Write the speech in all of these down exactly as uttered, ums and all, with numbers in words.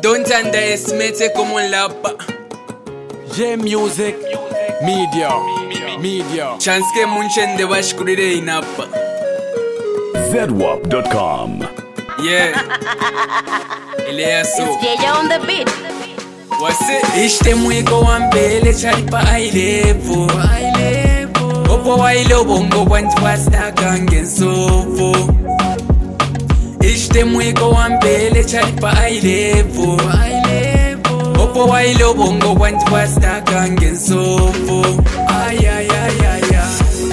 Don't underestimate como lapa. J Music Media Media Chance ke munchende bashkurire inapa. zedwap dot com. Yeah. Ile so. It's J on the beat. Wase ishte mwiko wambele chalipa ailevo ailevo. Opo wailo bongo wanti wastaka ngensovo. Ishte mwiko wambele chalipa ailevo ailevo. Opo wailo bongo wanti wastaka ngensovo. Ay ay ay ay ay.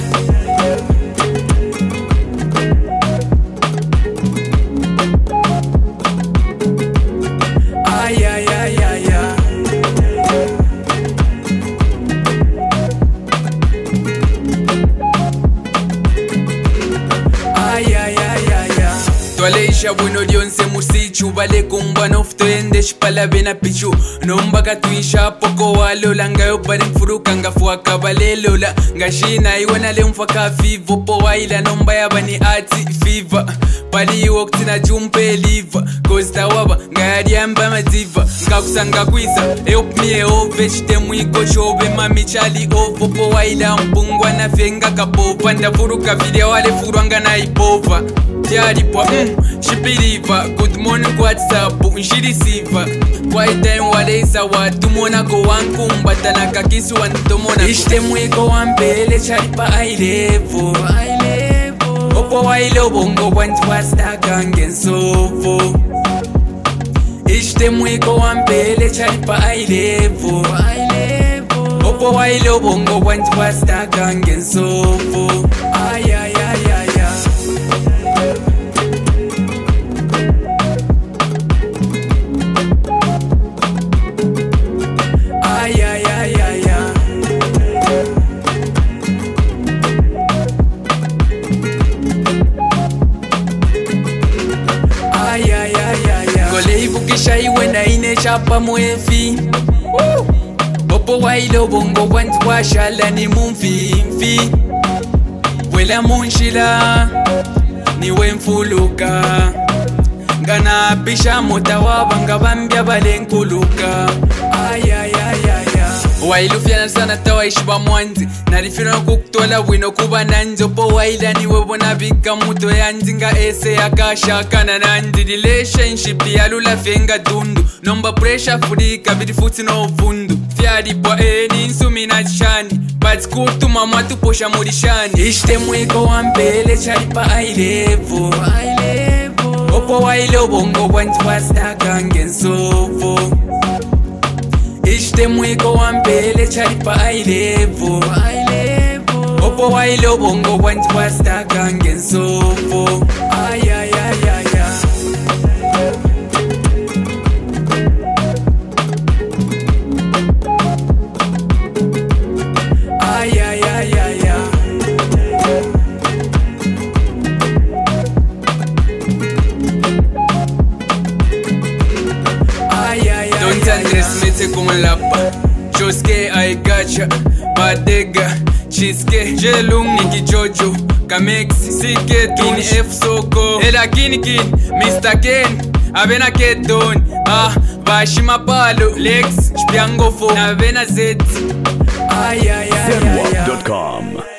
Ay ay ay ay ay. Ay ay ay ay ay. Twaleisha bueno lyonse musichu vale kumba noftoende shipala bena pichu nombaga tuisha poko walola ngayo bari mfuruka ngafuaka balelola ngashina iwana le mfaka fivo po waila nomba yabani ati fiva pali woktina jumpe liva kosta waba ngayadiamba maziva ngakusanga kwisa help me ove shite mwiko chobe mami chali ovo po waila mpungwa na fenga kapopa ndafuruka video wale furwanga na ipova Tiari po, mm, she believe. Good morning WhatsApp, nshiri siva. Quiet time waleza watu mona go wankumba tanaka kisu wantomona. Ishte mwiko wambele chalipa ailevo ailevo. Opo wailo bongo wanti wastaka ngensovo. Ishte mwiko wambele chalipa ailevo ailevo. Opo wailo bongo wanti wastaka ngensovo. Ay ay ay ay ay. Ay ay ay ay ay. Ay ay ay ay ay. Gole ibukisha iwe na ine chapa mwefi. Opo wailo bongo wanti washala ni mumfi mfi. Wela munshila niwe mfuluka. Ngana pisha mota wabanga bambya balenkuluka. Ay ay ay ay ay. Wailufyana sana tawaishiba mwanzi narifina kukutola wino kuba nanzo po waila niwe bona bika muto yanzi nga ese akashakana nanzi relationship yalula fenga dundu nomba pressure furika bidi futi no vundu fyari po eni nsumi na chani but kutuma mwatu posha murishani ishte mwiko wambele chalipa ailevo ailevo. Opo wailo bongo wanti wastaka ngensovo. Ishte mwiko wambele chalipa ailevo ailevo. Opo wailo bongo wanti wastaka ngensovo. Ay ay ay ay ay. Ay ay ay ay ay. Ay ay ay. Don't underestimate como lapa. Joske I gotcha. Badega Chiske Jelung Niki Jojo Kamex Sike Tuni F Soko Ela Kini Kin Mister Ken Avena Keton Ah Bashima Palo Lex Shpiangofo Avena Z Ay ay ay ay ay. zedwap dot com.